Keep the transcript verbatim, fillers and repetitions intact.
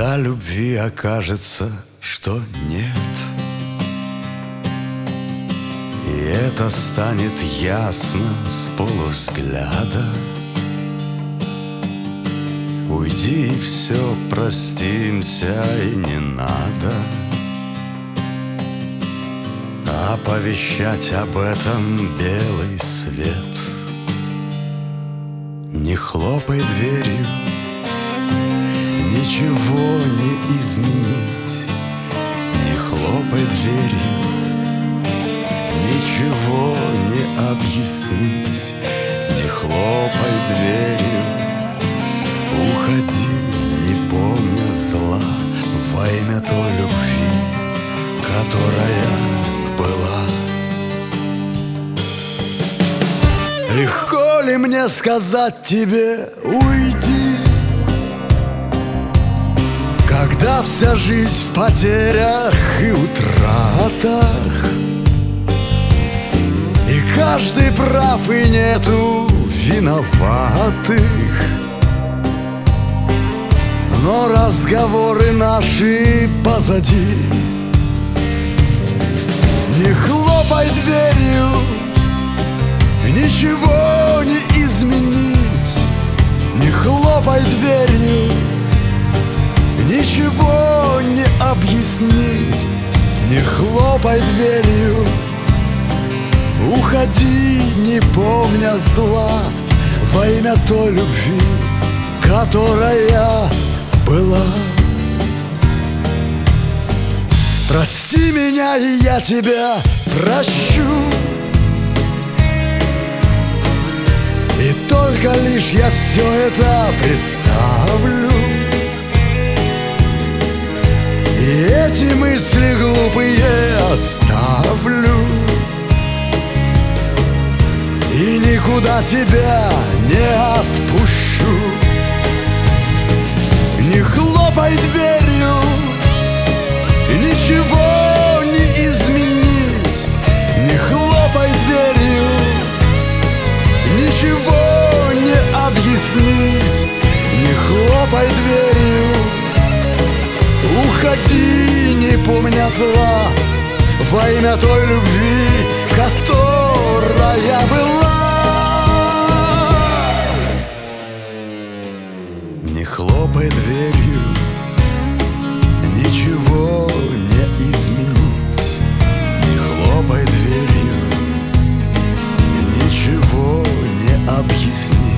Когда любви окажется, что нет, и это станет ясно с полувзгляда, уйди и все, простимся, и не надо оповещать об этом белый свет. Не хлопай дверью, ничего не изменить. Не хлопай дверью, ничего не объяснить. Не хлопай дверью, уходи, не помня зла, во имя той любви, которая была. Легко ли мне сказать тебе уйди, когда вся жизнь в потерях и утратах, и каждый прав, и нету виноватых, но разговоры наши позади. Не хлопай дверью, ничего не изменить. Не хлопай дверью, ничего не объяснить. Не хлопай дверью, уходи, не помня зла, во имя той любви, которая была. Прости меня, и я тебя прощу, и только лишь я все это представлю, и эти мысли глупые оставлю, и никуда тебя не отпущу. Не хлопай дверью, ничего не изменить. Не хлопай дверью, ничего не объяснить. Не хлопай дверью, уходи, не помня зла, во имя той любви, которая была. Не хлопай дверью, ничего не изменить. Не хлопай дверью, ничего не объяснить.